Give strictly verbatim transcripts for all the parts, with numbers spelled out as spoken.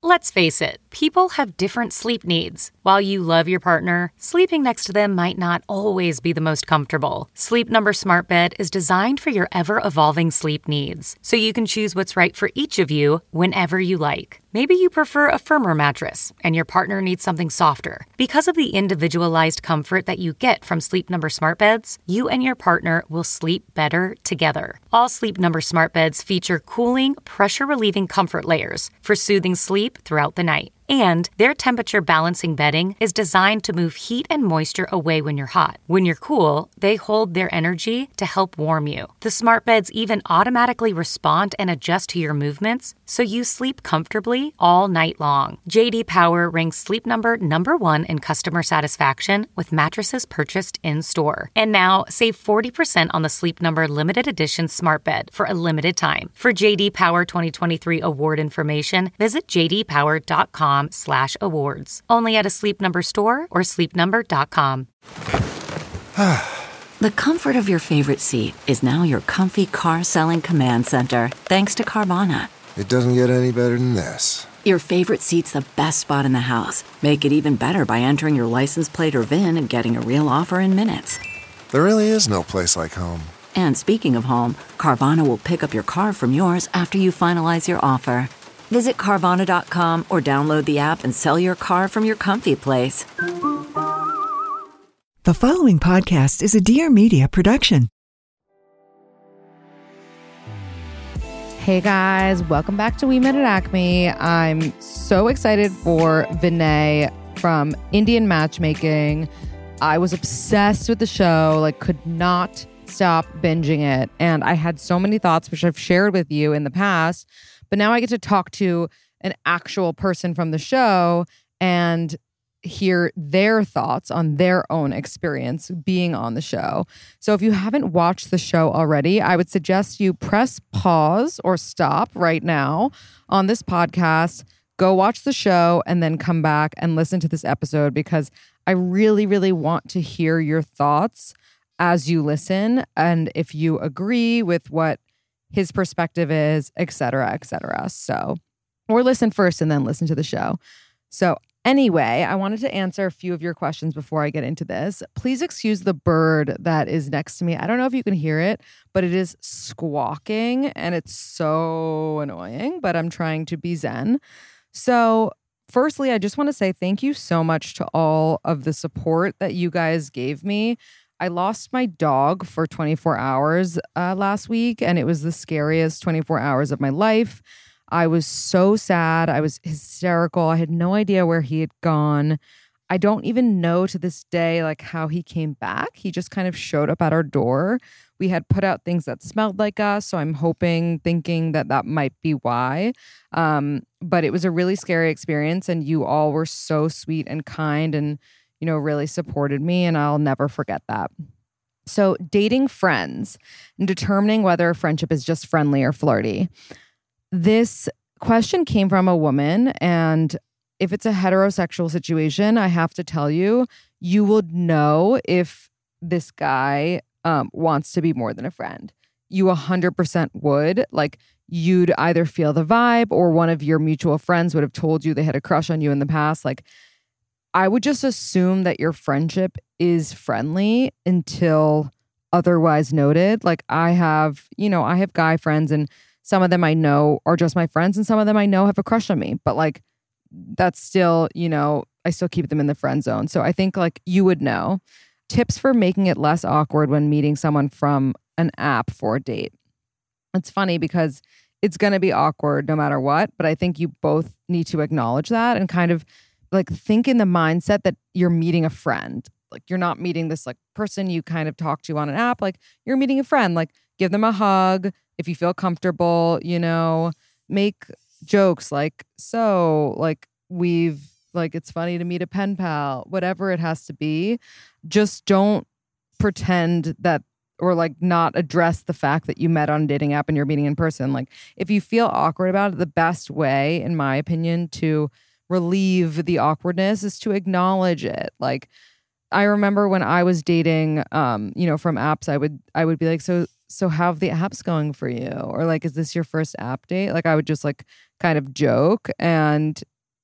Let's face it, people have different sleep needs. While you love your partner, sleeping next to them might not always be the most comfortable. Sleep Number Smart Bed is designed for your ever-evolving sleep needs, so you can choose what's right for each of you whenever you like. Maybe you prefer a firmer mattress and your partner needs something softer. Because of the individualized comfort that you get from Sleep Number Smart Beds, you and your partner will sleep better together. All Sleep Number Smart Beds feature cooling, pressure-relieving comfort layers for soothing sleep throughout the night. And their temperature balancing bedding is designed to move heat and moisture away when you're hot. When you're cool, they hold their energy to help warm you. The smart beds even automatically respond and adjust to your movements, so you sleep comfortably all night long. J D Power ranks Sleep Number number one in customer satisfaction with mattresses purchased in-store. And now, save forty percent on the Sleep Number limited edition smart bed for a limited time. For J D Power twenty twenty-three award information, visit j d power dot com slash awards. Only at a Sleep Number store or sleep number dot com. The comfort of your favorite seat is now your comfy car selling command center, thanks to Carvana. It doesn't get any better than this. Your favorite seat's the best spot in the house. Make it even better by entering your license plate or V I N and getting a real offer in minutes. There really is no place like home. And speaking of home, Carvana will pick up your car from yours after you finalize your offer. Visit Carvana dot com or download the app and sell your car from your comfy place. The following podcast is a Dear Media production. Hey guys, welcome back to We Met at Acme. I'm so excited for Vinay from Indian Matchmaking. I was obsessed with the show, like could not stop binging it. And I had so many thoughts, which I've shared with you in the past. But now I get to talk to an actual person from the show and hear their thoughts on their own experience being on the show. So if you haven't watched the show already, I would suggest you press pause or stop right now on this podcast, go watch the show, and then come back and listen to this episode because I really, really want to hear your thoughts as you listen and if you agree with what his perspective is, et cetera, et cetera. So, or listen first and then listen to the show. So anyway, I wanted to answer a few of your questions before I get into this. Please excuse the bird that is next to me. I don't know if you can hear it, but it is squawking and it's so annoying, but I'm trying to be zen. So firstly, I just want to say thank you so much to all of the support that you guys gave me. I lost my dog for twenty-four hours uh, last week, and it was the scariest twenty-four hours of my life. I was so sad. I was hysterical. I had no idea where he had gone. I don't even know to this day like how he came back. He just kind of showed up at our door. We had put out things that smelled like us, so I'm hoping, thinking that that might be why. Um, but it was a really scary experience, and you all were so sweet and kind and you know, really supported me, and I'll never forget that. So dating friends and determining whether a friendship is just friendly or flirty. This question came from a woman, and if it's a heterosexual situation, I have to tell you, you would know if this guy um, wants to be more than a friend. You one hundred percent would. Like, you'd either feel the vibe or one of your mutual friends would have told you they had a crush on you in the past. Like, I would just assume that your friendship is friendly until otherwise noted. Like I have, you know, I have guy friends and some of them I know are just my friends and some of them I know have a crush on me. But like, that's still, you know, I still keep them in the friend zone. So I think like you would know. Tips for making it less awkward when meeting someone from an app for a date. It's funny because it's going to be awkward no matter what. But I think you both need to acknowledge that and kind of like think in the mindset that you're meeting a friend. Like you're not meeting this like person you kind of talk to on an app. Like you're meeting a friend. Like give them a hug if you feel comfortable, you know, make jokes like, so like we've like, it's funny to meet a pen pal, whatever it has to be. Just don't pretend that or like not address the fact that you met on a dating app and you're meeting in person. Like if you feel awkward about it, the best way, in my opinion, to relieve the awkwardness is to acknowledge it. Like I remember when I was dating, um, you know, from apps, I would, I would be like, so, so how have the apps going for you? Or like, is this your first app date? Like I would just like kind of joke. And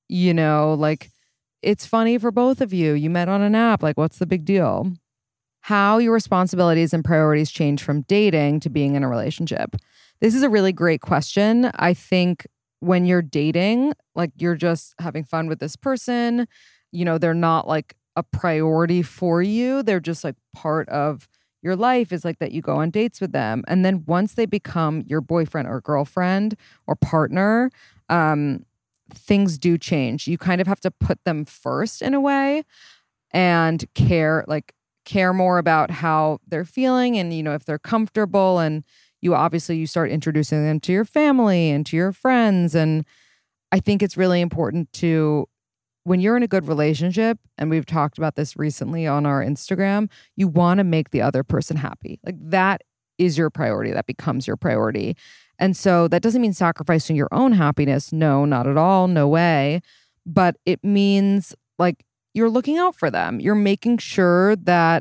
you know, like it's funny for both of you. You met on an app. Like, what's the big deal? How your responsibilities and priorities change from dating to being in a relationship. This is a really great question. I think when you're dating, like you're just having fun with this person, you know, they're not like a priority for you. They're just like part of your life is like that you go on dates with them. And then once they become your boyfriend or girlfriend or partner, um, things do change. You kind of have to put them first in a way and care, like care more about how they're feeling and, you know, if they're comfortable. And you obviously, you start introducing them to your family and to your friends. And I think it's really important to, when you're in a good relationship, and we've talked about this recently on our Instagram, you want to make the other person happy. Like that is your priority. That becomes your priority. And so that doesn't mean sacrificing your own happiness. No, not at all. No way. But it means like you're looking out for them. You're making sure that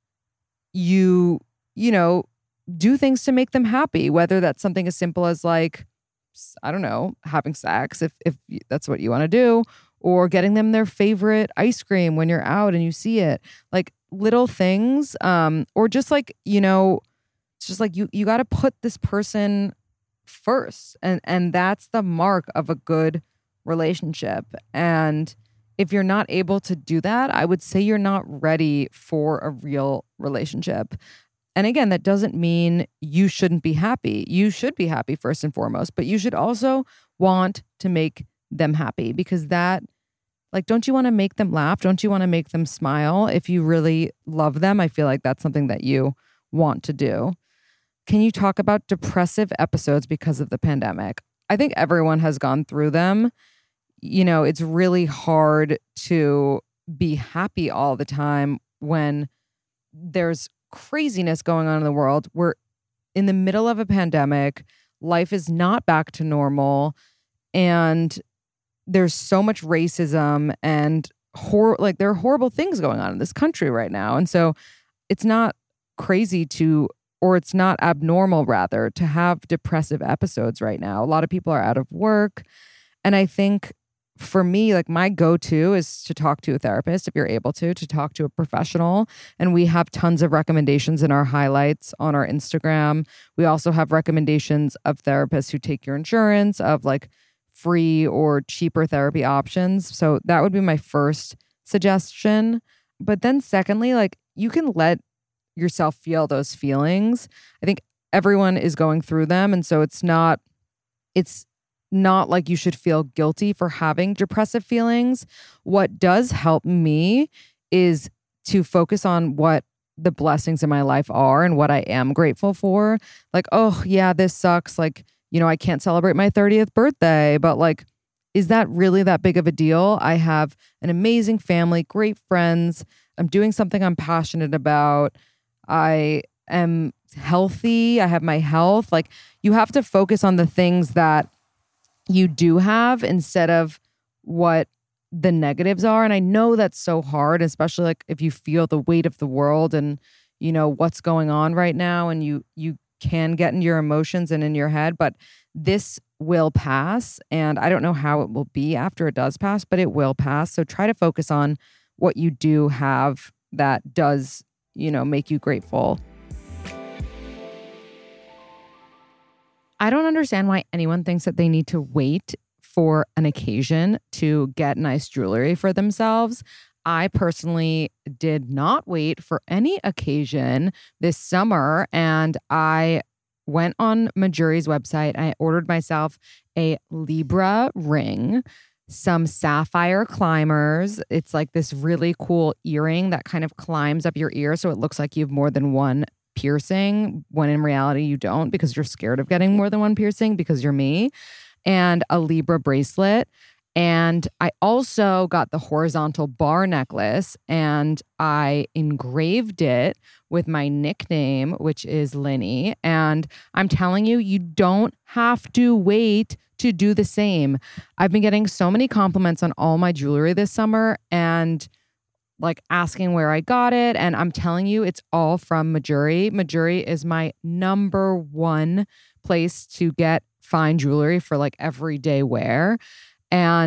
you, you know, do things to make them happy, whether that's something as simple as like, I don't know, having sex, if if that's what you want to do, or getting them their favorite ice cream when you're out and you see it, like little things, um, or just like, you know, it's just like you you got to put this person first, and and that's the mark of a good relationship. And if you're not able to do that, I would say you're not ready for a real relationship. And again, that doesn't mean you shouldn't be happy. You should be happy first and foremost, but you should also want to make them happy, because that, like, don't you want to make them laugh? Don't you want to make them smile? If you really love them, I feel like that's something that you want to do. Can you talk about depressive episodes because of the pandemic? I think everyone has gone through them. You know, it's really hard to be happy all the time when there's craziness going on in the world. We're in the middle of a pandemic. Life is not back to normal. And there's so much racism and hor- like there are horrible things going on in this country right now. And so it's not crazy to, or it's not abnormal rather, to have depressive episodes right now. A lot of people are out of work. And I think for me, like my go-to is to talk to a therapist if you're able to, to talk to a professional. And we have tons of recommendations in our highlights on our Instagram. We also have recommendations of therapists who take your insurance, of like free or cheaper therapy options. So that would be my first suggestion. But then secondly, like you can let yourself feel those feelings. I think everyone is going through them. And so it's not, it's not like you should feel guilty for having depressive feelings. What does help me is to focus on what the blessings in my life are and what I am grateful for. Like, oh yeah, this sucks. Like, you know, I can't celebrate my thirtieth birthday, but like, is that really that big of a deal? I have an amazing family, great friends. I'm doing something I'm passionate about. I am healthy. I have my health. Like, you have to focus on the things that you do have instead of what the negatives are. And I know that's so hard, especially like if you feel the weight of the world and, you know, what's going on right now, and you, you can get in your emotions and in your head, but this will pass. And I don't know how it will be after it does pass, but it will pass. So try to focus on what you do have that does, you know, make you grateful. I don't understand why anyone thinks that they need to wait for an occasion to get nice jewelry for themselves. I personally did not wait for any occasion this summer, and I went on Majuri's website. I ordered myself a Libra ring, some sapphire climbers. It's like this really cool earring that kind of climbs up your ear, so it looks like you have more than one piercing, when in reality you don't, because you're scared of getting more than one piercing because you're me, and a Libra bracelet. And I also got the horizontal bar necklace, and I engraved it with my nickname, which is Linny. And I'm telling you, you don't have to wait to do the same. I've been getting so many compliments on all my jewelry this summer, and like asking where I got it. And I'm telling you, it's all from Majuri. Majuri is my number one place to get fine jewelry for like everyday wear. And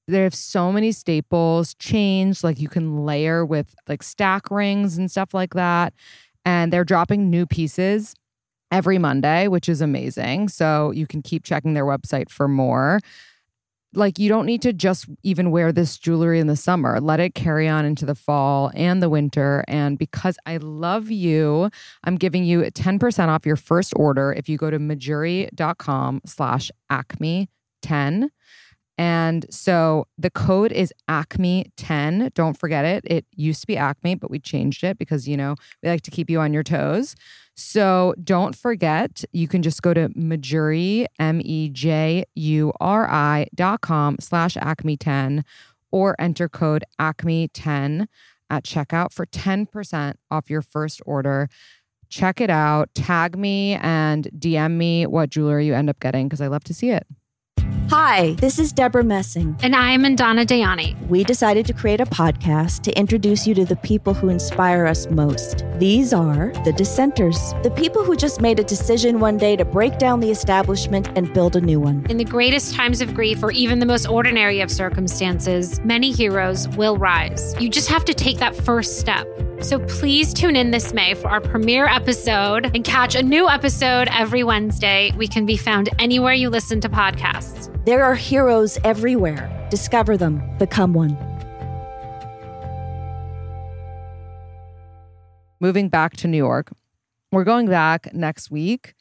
They have so many staples, chains, like you can layer with like stack rings and stuff like that. And they're dropping new pieces every Monday, which is amazing. So you can keep checking their website for more. Like, you don't need to just even wear this jewelry in the summer. Let it carry on into the fall and the winter. And because I love you, I'm giving you ten percent off your first order if you go to mejuri.com slash acme 10. And so the code is acme ten. Don't forget it. It used to be Acme, but we changed it because, you know, we like to keep you on your toes. So don't forget, you can just go to Mejuri, M E J U R I dot com slash acme 10 or enter code acme ten at checkout for ten percent off your first order. Check it out. Tag me and D M me what jewelry you end up getting because I love to see it. Hi, this is Deborah Messing. And I'm Mandana Dayani. We decided to create a podcast to introduce you to the people who inspire us most. These are the dissenters, the people who just made a decision one day to break down the establishment and build a new one. In the greatest times of grief or even the most ordinary of circumstances, many heroes will rise. You just have to take that first step. So please tune in this May for our premiere episode and catch a new episode every Wednesday. We can be found anywhere you listen to podcasts. There are heroes everywhere. Discover them. Become one. Moving back to New York. We're going back next week,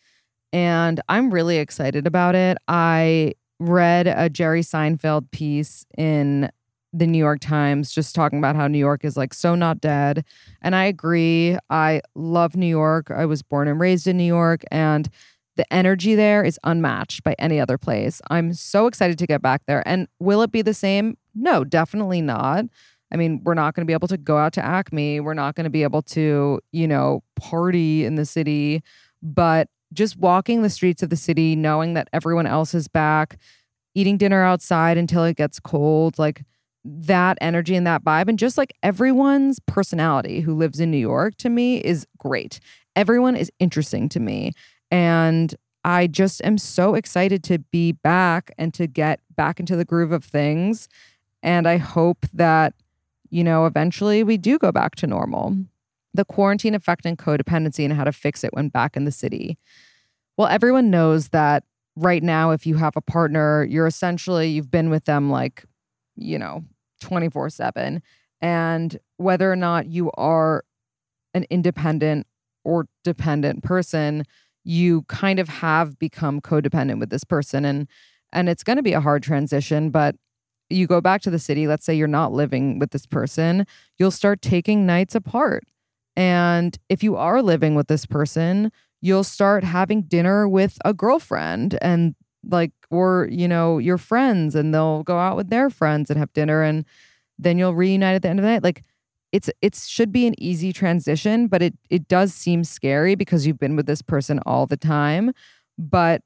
and I'm really excited about it. I read a Jerry Seinfeld piece in the New York Times just talking about how New York is like so not dead. And I agree. I love New York. I was born and raised in New York, and the energy there is unmatched by any other place. I'm so excited to get back there. And will it be the same? No, definitely not. I mean, we're not going to be able to go out to Acme. We're not going to be able to, you know, party in the city. But just walking the streets of the city, knowing that everyone else is back, eating dinner outside until it gets cold, like that energy and that vibe, and just like everyone's personality who lives in New York to me is great. Everyone is interesting to me. And I just am so excited to be back and to get back into the groove of things. And I hope that, you know, eventually we do go back to normal. The quarantine effect and codependency and how to fix it when back in the city. Well, everyone knows that right now, if you have a partner, you're essentially, you've been with them like, you know, twenty-four seven. And whether or not you are an independent or dependent person, you kind of have become codependent with this person. And and it's going to be a hard transition, but you go back to the city, let's say you're not living with this person, you'll start taking nights apart. And if you are living with this person, you'll start having dinner with a girlfriend and like, or, you know, your friends, and they'll go out with their friends and have dinner, and then you'll reunite at the end of the night. Like, it's it should be an easy transition, but it it does seem scary because you've been with this person all the time. But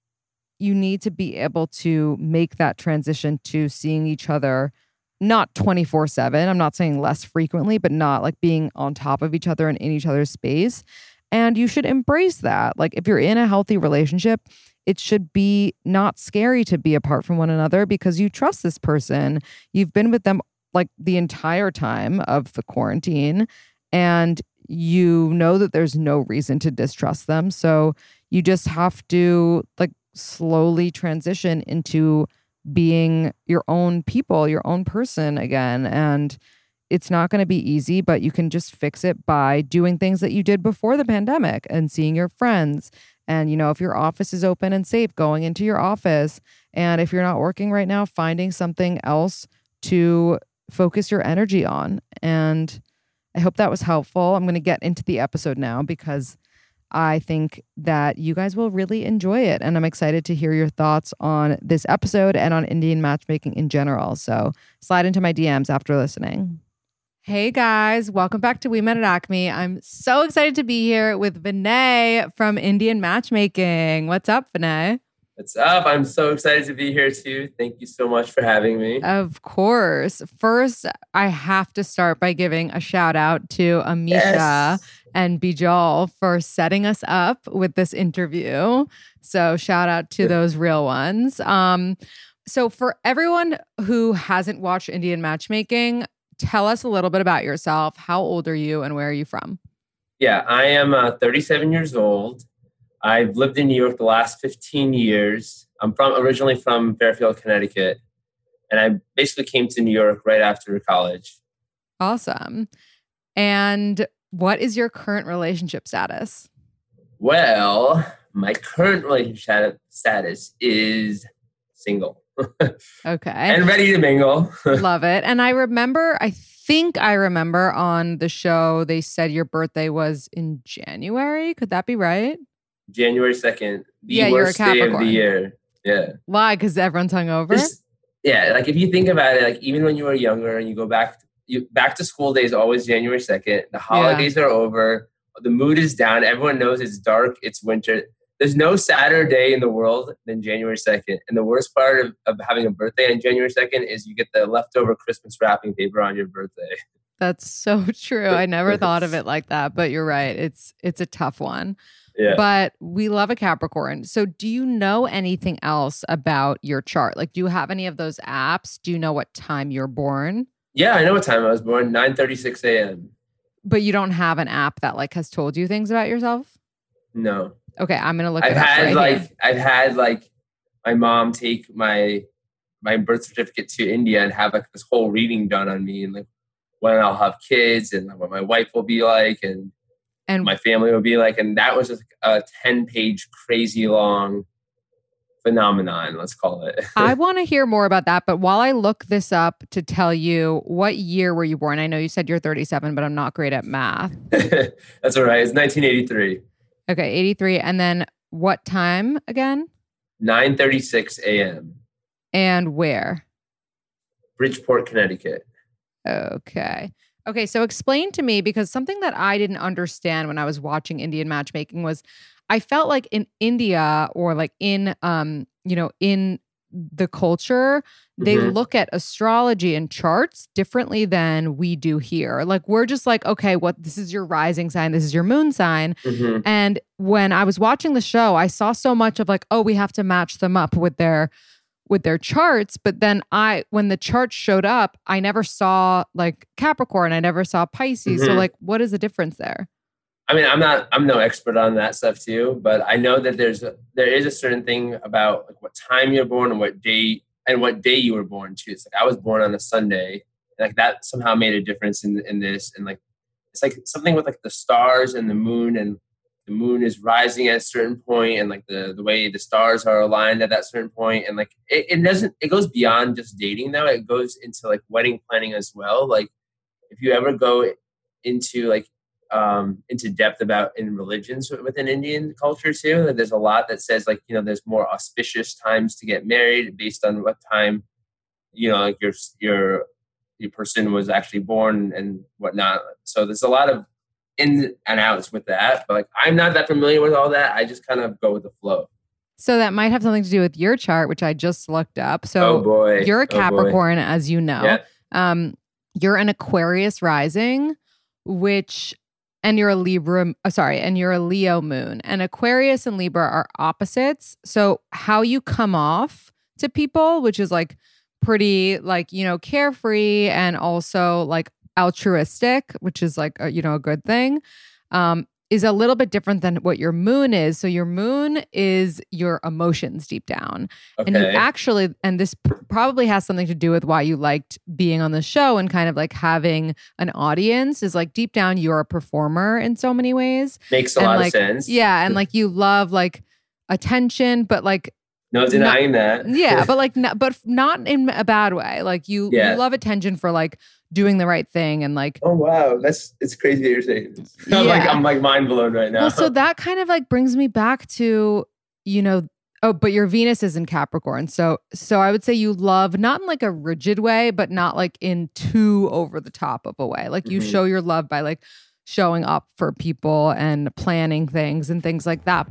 you need to be able to make that transition to seeing each other, not twenty-four seven. I'm not saying less frequently, but not like being on top of each other and in each other's space. And you should embrace that. Like, if you're in a healthy relationship, it should be not scary to be apart from one another because you trust this person. You've been with them like the entire time of the quarantine, and you know that there's no reason to distrust them. So you just have to like slowly transition into being your own people, your own person again. And it's not going to be easy, but you can just fix it by doing things that you did before the pandemic and seeing your friends. And, you know, if your office is open and safe, going into your office. And if you're not working right now, finding something else to focus your energy on. And I hope that was helpful. I'm going to get into the episode now because I think that you guys will really enjoy it. And I'm excited to hear your thoughts on this episode and on Indian matchmaking in general. So slide into my D Ms after listening. Hey guys, welcome back to We Met at Acme. I'm so excited to be here with Vinay from Indian Matchmaking. What's up, Vinay? What's up? I'm so excited to be here too. Thank you so much for having me. Of course. First, I have to start by giving a shout out to Amisha yes. and Bijal for setting us up with this interview. So shout out to those real ones. Um, So for everyone who hasn't watched Indian Matchmaking, tell us a little bit about yourself. How old are you and where are you from? Yeah, I am uh, thirty-seven years old. I've lived in New York the last fifteen years. I'm from originally from Fairfield, Connecticut. And I basically came to New York right after college. Awesome. And what is your current relationship status? Well, my current relationship status is single. Okay. And ready to mingle. Love it. And I remember, I think I remember on the show, they said your birthday was in January. Could that be right? January second. The yeah, worst you're a day of Capricorn. the year. Yeah. Why? Because everyone's hungover? This, yeah. Like if you think about it, like even when you were younger and you go back, you back to school day is always January second. The holidays yeah. are over. The mood is down. Everyone knows it's dark. It's winter. There's no sadder day in the world than January second. And the worst part of, of having a birthday on January second is you get the leftover Christmas wrapping paper on your birthday. That's so true. I never thought of it like that, but you're right. It's it's a tough one. Yeah. But we love a Capricorn. So do you know anything else about your chart? Like, do you have any of those apps? Do you know what time you're born? Yeah, I know what time I was born, nine thirty-six a.m. But you don't have an app that like has told you things about yourself? No. Okay, I'm gonna look I've it up had right like here. I've had like my mom take my my birth certificate to India and have like this whole reading done on me and like when I'll have kids and what my wife will be like and and my family will be like, and that was just a ten page crazy long phenomenon, let's call it. I want to hear more about that, but while I look this up to tell you, what year were you born? I know you said you're thirty-seven, but I'm not great at math. That's all right. It's nineteen eighty-three. Okay, eighty-three. And then what time again? nine thirty-six a.m. And where? Bridgeport, Connecticut. Okay. Okay, so explain to me, because something that I didn't understand when I was watching Indian Matchmaking was I felt like in India or like in, um, you know, in the culture, they Mm-hmm. look at astrology and charts differently than we do here. Like we're just like, okay, what this is your rising sign, this is your moon sign. Mm-hmm. And when I was watching the show, I saw so much of like, oh, we have to match them up with their with their charts. But then I, when the charts showed up, I never saw like Capricorn. I never saw Pisces. Mm-hmm. So like, what is the difference there? I mean, I'm not, I'm no expert on that stuff too, but I know that there's, a, there is a certain thing about like what time you're born and what day and what day you were born too. It's like, I was born on a Sunday and like that somehow made a difference in, in this. And like, it's like something with like the stars and the moon, and the moon is rising at a certain point and like the, the way the stars are aligned at that certain point. And like, it, it doesn't, it goes beyond just dating though. It goes into like wedding planning as well. Like if you ever go into like, um, into depth about in religions within Indian culture too, that there's a lot that says like, you know, there's more auspicious times to get married based on what time, you know, like your, your, your person was actually born and whatnot. So there's a lot of ins and outs with that, but like I'm not that familiar with all that. I just kind of go with the flow. So that might have something to do with your chart, which I just looked up. So oh boy. you're a Capricorn, oh as you know. Yeah. Um, you're an Aquarius rising, which, and you're a Libra, uh, sorry, and you're a Leo moon. And Aquarius and Libra are opposites. So how you come off to people, which is like pretty like, you know, carefree and also like altruistic, which is like, a, you know, a good thing, um, is a little bit different than what your moon is. So your moon is your emotions deep down. Okay. And you actually, and this p- probably has something to do with why you liked being on the show and kind of like having an audience, is like deep down, you're a performer in so many ways. Makes a And lot like, of sense. Yeah. And like you love like attention, but like, No denying that. yeah, but like, not, but not in a bad way. Like you, Yeah. you love attention for like doing the right thing and like. Oh wow, that's it's crazy that you're saying this. I'm like Yeah. I'm like mind blown right now. Well, so that kind of like brings me back to, you know, oh, but your Venus is in Capricorn. So, so I would say you love not in like a rigid way, but not like in too over the top of a way. Like you Mhm. show your love by like showing up for people and planning things and things like that.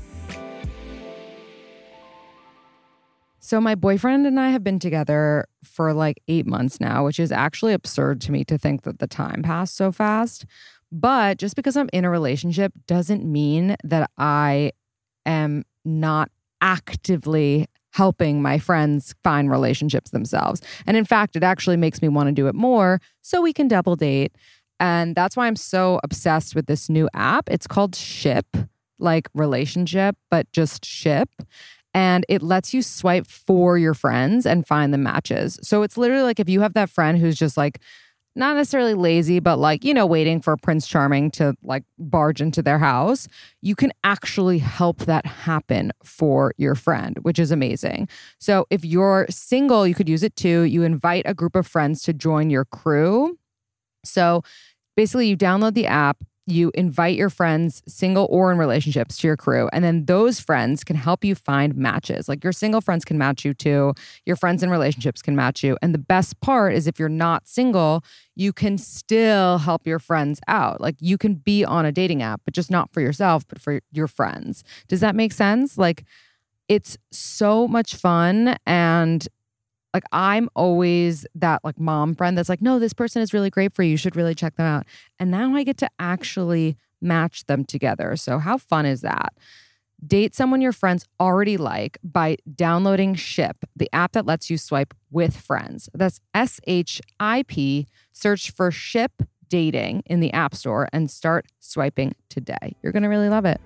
So my boyfriend and I have been together for like eight months now, which is actually absurd to me to think that the time passed so fast. But just because I'm in a relationship doesn't mean that I am not actively helping my friends find relationships themselves. And in fact, it actually makes me want to do it more so we can double date. And that's why I'm so obsessed with this new app. It's called Ship, like relationship, but just Ship. And it lets you swipe for your friends and find the matches. So it's literally like if you have that friend who's just like, not necessarily lazy, but like, you know, waiting for Prince Charming to like barge into their house, you can actually help that happen for your friend, which is amazing. So if you're single, you could use it too. You invite a group of friends to join your crew. So basically you download the app, you invite your friends, single or in relationships, to your crew. And then those friends can help you find matches. Like your single friends can match you too. Your friends in relationships can match you. And the best part is if you're not single, you can still help your friends out. Like you can be on a dating app, but just not for yourself, but for your friends. Does that make sense? Like it's so much fun. And like I'm always that like mom friend that's like, no, this person is really great for you. You should really check them out. And now I get to actually match them together. So how fun is that? Date someone your friends already like by downloading Ship, the app that lets you swipe with friends. That's S H I P. Search for Ship Dating in the App Store and start swiping today. You're going to really love it.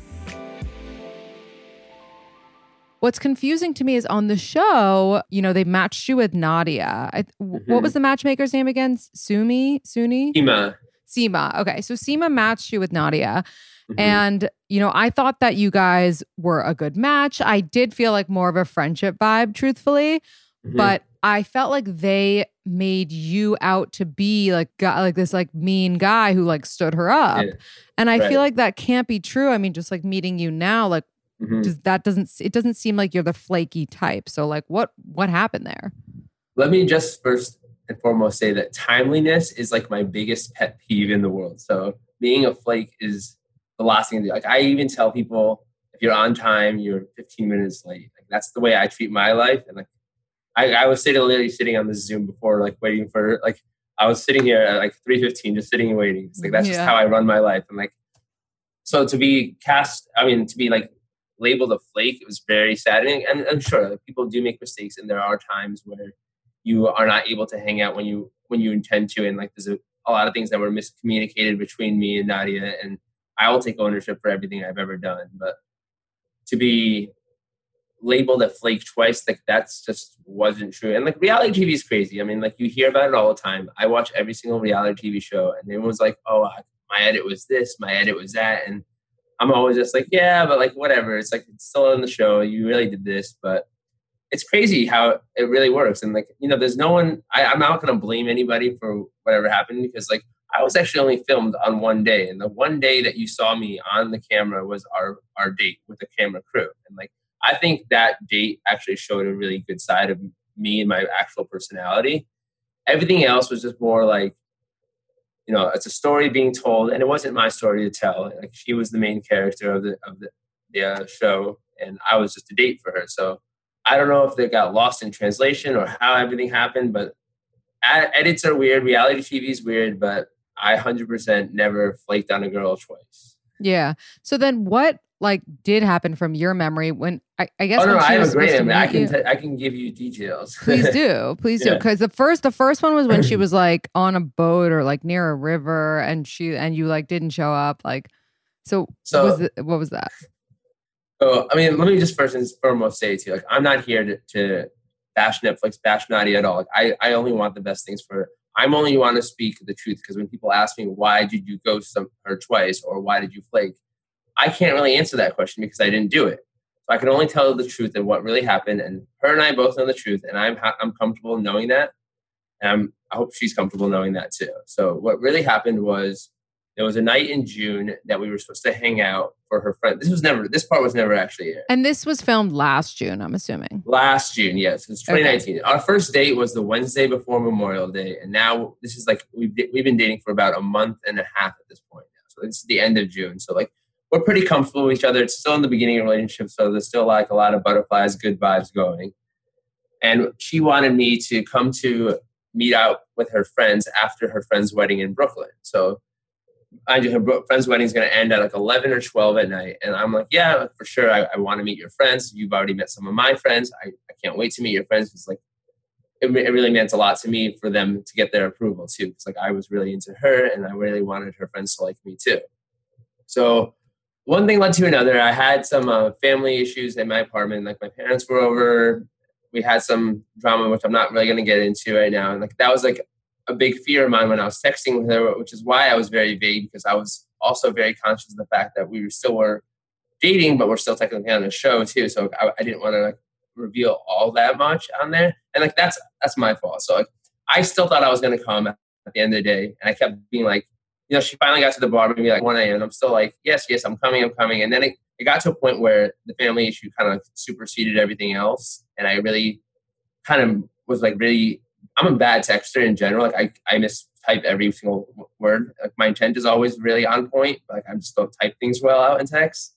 What's confusing to me is on the show, you know, they matched you with Nadia. I, mm-hmm. What was the matchmaker's name again? Sumi? Suni? Seema. Seema. Okay. So Seema matched you with Nadia. Mm-hmm. And, you know, I thought that you guys were a good match. I did feel like more of a friendship vibe, truthfully. Mm-hmm. But I felt like they made you out to be like like this like mean guy who like stood her up. Yeah. And I right. feel like that can't be true. I mean, just like meeting you now, like, Mm-hmm. Does that doesn't it doesn't seem like you're the flaky type. So like what what happened there? Let me just first and foremost say that timeliness is like my biggest pet peeve in the world. So being a flake is the last thing to do. Like I even tell people if you're on time, you're fifteen minutes late. Like that's the way I treat my life. And like I, I was sitting literally sitting on the Zoom before, like waiting for like I was sitting here at like three fifteen, just sitting and waiting. It's like that's yeah. just how I run my life. And like so to be cast, I mean to be like labeled a flake, it was very saddening. And I'm sure like, people do make mistakes, and there are times where you are not able to hang out when you when you intend to. And like there's a, a lot of things that were miscommunicated between me and Nadia, and I will take ownership for everything I've ever done. But to be labeled a flake twice, like that's just wasn't true. And like reality T V is crazy. I mean, like you hear about it all the time. I watch every single reality T V show, and everyone's like, "Oh, I, my edit was this, my edit was that," and I'm always just like, yeah, but like, whatever. It's like, it's still in the show. You really did this, but it's crazy how it really works. And like, you know, there's no one, I, I'm not going to blame anybody for whatever happened, because like, I was actually only filmed on one day. And the one day that you saw me on the camera was our, our date with the camera crew. And like, I think that date actually showed a really good side of me and my actual personality. Everything else was just more like, you know, it's a story being told, and it wasn't my story to tell. Like she was the main character of the of the, the uh, show, and I was just a date for her. So I don't know if they got lost in translation or how everything happened, but ad- edits are weird. Reality T V is weird, but I one hundred percent never flaked on a girl twice. Yeah. So then what like did happen from your memory when I, I guess oh no, when she I have was a great memory. I can you, t- I can give you details. Please do, please yeah. do, because the first the first one was when she was like on a boat or like near a river, and she and you like didn't show up. Like, so, so was it, what was that? So I mean, let me just first and foremost say to you, like I'm not here to, to bash Netflix, bash Nadia at all. Like I I only want the best things for her. I'm only want to speak the truth, because when people ask me why did you ghost some, her twice or why did you flake, I can't really answer that question because I didn't do it. So I can only tell the truth of what really happened. And her and I both know the truth, and I'm ha- I'm comfortable knowing that. And I'm, I hope she's comfortable knowing that too. So what really happened was there was a night in June that we were supposed to hang out for her friend. This was never, this part was never actually aired. And this was filmed last June, I'm assuming. Last June, yes. It's twenty nineteen. Okay. Our first date was the Wednesday before Memorial Day. And now this is like, we've, we've been dating for about a month and a half at this point now. So it's the end of June. So like, we're pretty comfortable with each other. It's still in the beginning of the relationship, so there's still like a lot of butterflies, good vibes going. And she wanted me to come to meet out with her friends after her friend's wedding in Brooklyn. So I her bro- friend's wedding is going to end at like eleven or twelve at night. And I'm like, yeah, for sure. I, I want to meet your friends. You've already met some of my friends. I, I can't wait to meet your friends. It's like, it, it really meant a lot to me for them to get their approval too. It's like, I was really into her and I really wanted her friends to like me too. So one thing led to another. I had some uh, family issues in my apartment. Like my parents were over. We had some drama, which I'm not really going to get into right now. And like, that was like a big fear of mine when I was texting with her, which is why I was very vague, because I was also very conscious of the fact that we were still were dating, but we're still technically on the show too. So I, I didn't want to like reveal all that much on there. And like, that's, that's my fault. So like, I still thought I was going to come at the end of the day. And I kept being like, you know, she finally got to the bar maybe like one a.m. and I'm still like, yes, yes, I'm coming, I'm coming. And then it, it got to a point where the family issue kind of superseded everything else. And I really kind of was like really, I'm a bad texter in general. Like I, I mistype every single word. Like my intent is always really on point, but like I just don't type things well out in text.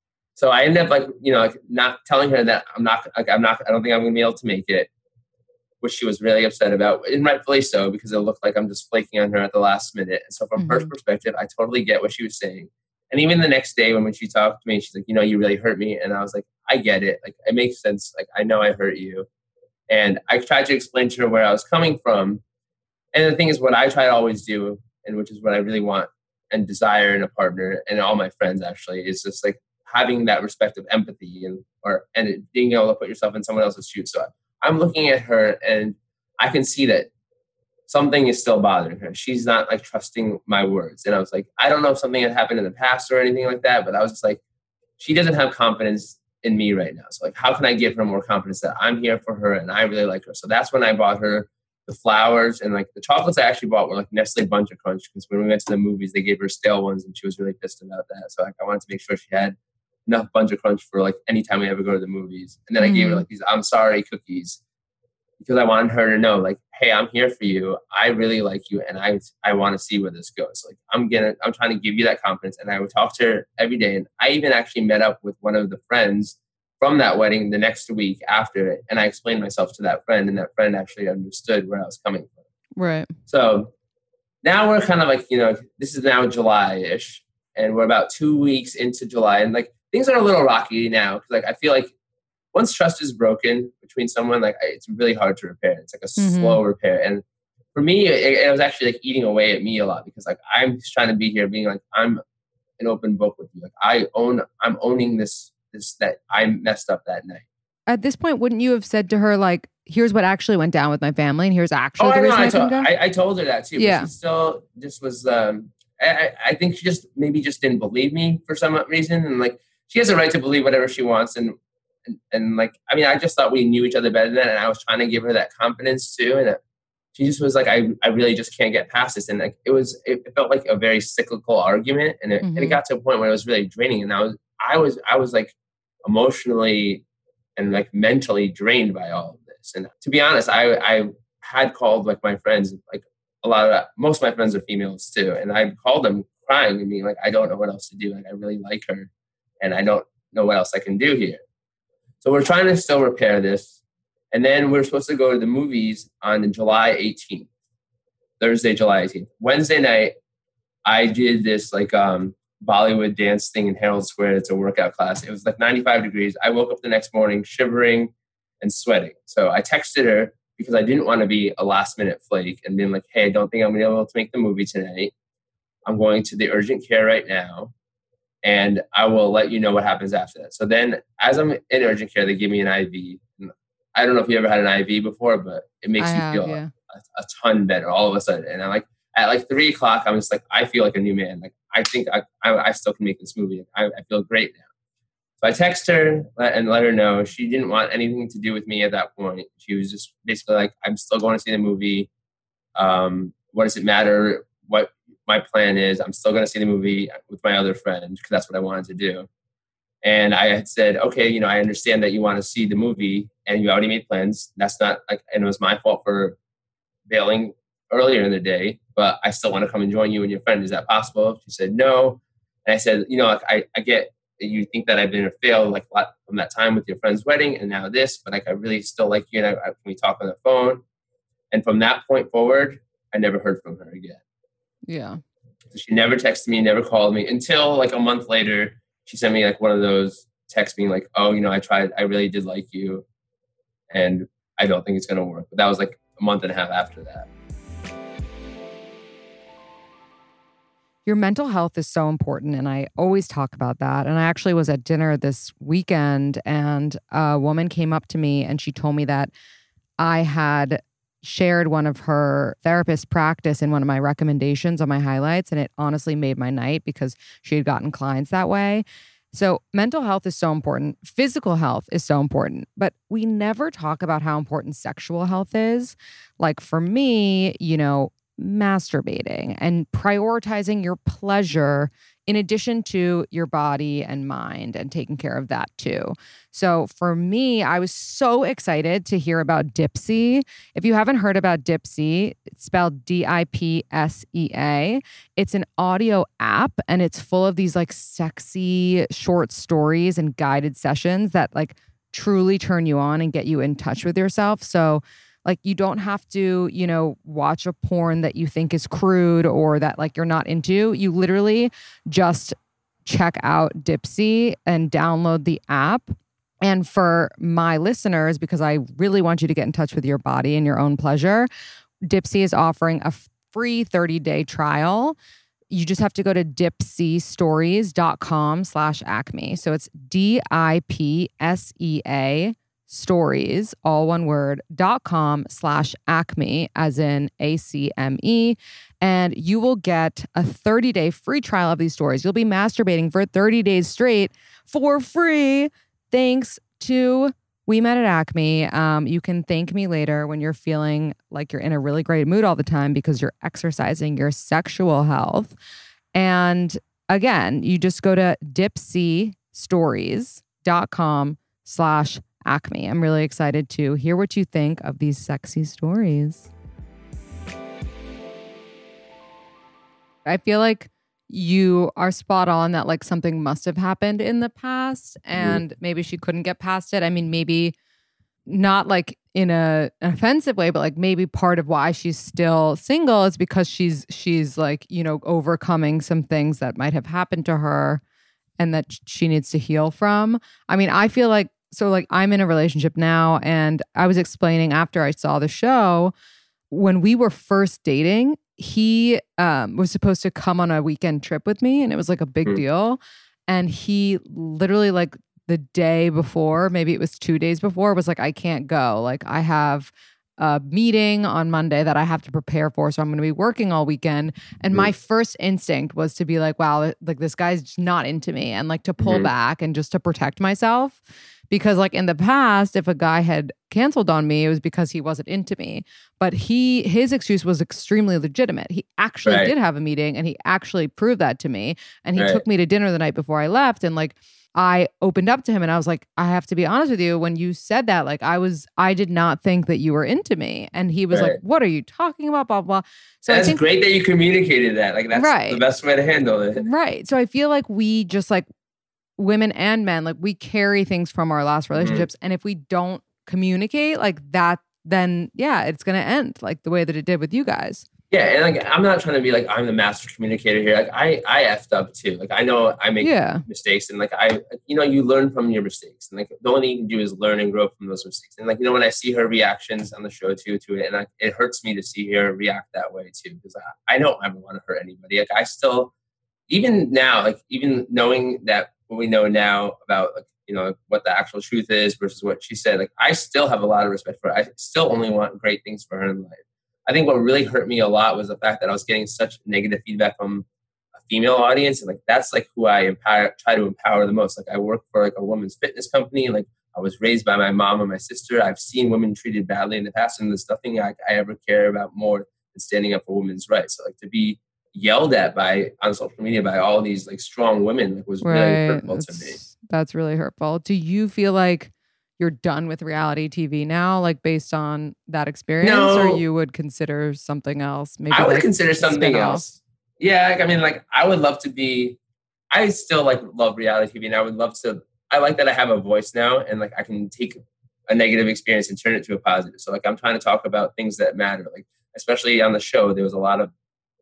So I ended up like, you know, like not telling her that I'm not, like I'm not, I don't think I'm gonna be able to make it, which she was really upset about, and rightfully so, because it looked like I'm just flaking on her at the last minute. And so from mm-hmm. her perspective, I totally get what she was saying. And even the next day when, when she talked to me, she's like, you know, you really hurt me. And I was like, I get it. Like, it makes sense. Like, I know I hurt you. And I tried to explain to her where I was coming from. And the thing is, what I try to always do, and which is what I really want and desire in a partner, and all my friends actually, is just like having that respect of empathy and or and being able to put yourself in someone else's shoes. So I'm looking at her and I can see that something is still bothering her. She's not like trusting my words. And I was like, I don't know if something had happened in the past or anything like that, but I was just like, she doesn't have confidence in me right now. So like, how can I give her more confidence that I'm here for her and I really like her? So that's when I bought her the flowers, and like the chocolates I actually bought were like Nestle Bunch of Crunch, because when we went to the movies, they gave her stale ones and she was really pissed about that. So like, I wanted to make sure she had enough Bunch of Crunch for like anytime we ever go to the movies. And then mm-hmm. I gave her like these I'm sorry cookies, because I wanted her to know like, hey, I'm here for you. I really like you. And I, I want to see where this goes. Like I'm gonna, I'm trying to give you that confidence. And I would talk to her every day. And I even actually met up with one of the friends from that wedding the next week after it. And I explained myself to that friend, and that friend actually understood where I was coming from. Right. So now we're kind of like, you know, this is now July-ish, and we're about two weeks into July, and like things are a little rocky now. Cause like, I feel like once trust is broken between someone, like it's really hard to repair. It's like a mm-hmm. slow repair. And for me, it, it was actually like eating away at me a lot, because like, I'm just trying to be here being like, I'm an open book with you. Like I own, I'm owning this, this, that I messed up that night. At this point, wouldn't you have said to her, like, here's what actually went down with my family, and here's actually oh, the I reason know, I, I, told, couldn't go? I, I told her that too. Yeah. But she still just was, um, I, I think she just maybe just didn't believe me for some reason. And like, she has a right to believe whatever she wants. And, and, and like, I mean, I just thought we knew each other better than that. And I was trying to give her that confidence too. And it, she just was like, I, I really just can't get past this. And like, it was, it felt like a very cyclical argument. And it, mm-hmm. and it got to a point where it was really draining. And I was, I was, I was like emotionally and like mentally drained by all of this. And to be honest, I, I had called like my friends, like a lot of, most of my friends are females too. And I called them crying and being like, I don't know what else to do. Like, I really like her and I don't know what else I can do here. So we're trying to still repair this. And then we're supposed to go to the movies on July eighteenth, Thursday, July eighteenth. Wednesday night, I did this like um, Bollywood dance thing in Herald Square. It's a workout class. It was like ninety-five degrees. I woke up the next morning shivering and sweating. So I texted her because I didn't want to be a last minute flake and being like, hey, I don't think I'm going to be able to make the movie tonight. I'm going to the urgent care right now, and I will let you know what happens after that. So then as I'm in urgent care, they give me an I V. I don't know if you ever had an I V before, but it makes I you have, feel yeah. a, a ton better all of a sudden. And I'm like, at like three o'clock, I'm just like, I feel like a new man. Like, I think I, I, I still can make this movie. I, I feel great now. So I text her and let her know. She didn't want anything to do with me at that point. She was just basically like, I'm still going to see the movie. Um, what does it matter what my plan is? I'm still going to see the movie with my other friend, because that's what I wanted to do. And I had said, okay, you know, I understand that you want to see the movie and you already made plans. That's not like, and it was my fault for bailing earlier in the day, but I still want to come and join you and your friend. Is that possible? She said, no. And I said, you know, like, I, I get that you think that I've been a fail, like a lot from that time with your friend's wedding and now this, but like, I really still like you. And I, I, we talk on the phone. And from that point forward, I never heard from her again. Yeah. So she never texted me, never called me until like a month later. She sent me like one of those texts being like, oh, you know, I tried, I really did like you. And I don't think it's going to work. But that was like a month and a half after that. Your mental health is so important, and I always talk about that. And I actually was at dinner this weekend, and a woman came up to me and she told me that I had shared one of her therapist practice in one of my recommendations on my highlights, and it honestly made my night because she had gotten clients that way. So mental health is so important. Physical health is so important, but we never talk about how important sexual health is. Like for me, you know, masturbating and prioritizing your pleasure in addition to your body and mind and taking care of that too. So for me, I was so excited to hear about Dipsea. If you haven't heard about Dipsea, it's spelled D I P S E A. It's an audio app and it's full of these like sexy short stories and guided sessions that like truly turn you on and get you in touch with yourself. So like you don't have to, you know, watch a porn that you think is crude or that like you're not into. You literally just check out Dipsea and download the app. And for my listeners, because I really want you to get in touch with your body and your own pleasure, Dipsea is offering a free thirty-day trial. You just have to go to dipseastories.com slash acme. So it's D I P S E A stories, all one word, dot com slash acme, as in A C M E. And you will get a thirty day free trial of these stories. You'll be masturbating for thirty days straight for free. Thanks to We Met at Acme. Um, you can thank me later when you're feeling like you're in a really great mood all the time because you're exercising your sexual health. And again, you just go to dipseastories.com slash Acme. I'm really excited to hear what you think of these sexy stories. I feel like you are spot on that like something must have happened in the past and mm-hmm. maybe she couldn't get past it. I mean, maybe not like in a, an offensive way, but like maybe part of why she's still single is because she's she's like, you know, overcoming some things that might have happened to her and that she needs to heal from. I mean, I feel like So like I'm in a relationship now, and I was explaining after I saw the show, when we were first dating, he um, was supposed to come on a weekend trip with me, and it was like a big mm. deal. And he literally like the day before, maybe it was two days before, was like, I can't go. Like I have a meeting on Monday that I have to prepare for, so I'm going to be working all weekend. And mm. my first instinct was to be like, wow, like this guy's just not into me, and like to pull mm-hmm. back and just to protect myself. Because like in the past, if a guy had canceled on me, it was because he wasn't into me. But he, his excuse was extremely legitimate. He actually right. did have a meeting and he actually proved that to me. And he right. took me to dinner the night before I left. And like, I opened up to him and I was like, I have to be honest with you. When you said that, like I was, I did not think that you were into me. And he was right. like, what are you talking about? Blah, blah. So that's I think, great that you communicated that. Like that's right. the best way to handle it. Right. So I feel like we just like, women and men, like we carry things from our last relationships. Mm-hmm. And if we don't communicate like that, then yeah, it's going to end like the way that it did with you guys. Yeah. And like, I'm not trying to be like, I'm the master communicator here. Like I, I effed up too. Like I know I make yeah. mistakes and like, I, you know, you learn from your mistakes and like the only thing you can do is learn and grow from those mistakes. And like, you know, when I see her reactions on the show too, to it, and I, it hurts me to see her react that way too. Because I, I don't ever want to hurt anybody. Like I still, even now, like even knowing that, what we know now about, like, you know, what the actual truth is versus what she said, like, I still have a lot of respect for her. I still only want great things for her in life. I think what really hurt me a lot was the fact that I was getting such negative feedback from a female audience. And like, that's like who I empower, try to empower the most. Like I work for like a women's fitness company. Like I was raised by my mom and my sister. I've seen women treated badly in the past, and there's nothing I, I ever care about more than standing up for women's rights. So like to be yelled at by on social media by all these like strong women like was right. really hurtful that's, to me. That's really hurtful. Do you feel like you're done with reality T V now, like based on that experience, no, or you would consider something else? Maybe I would like consider something else. Yeah, like, I mean, like I would love to be. I still like love reality T V, and I would love to. I like that I have a voice now, and like I can take a negative experience and turn it to a positive. So like I'm trying to talk about things that matter, like especially on the show. There was a lot of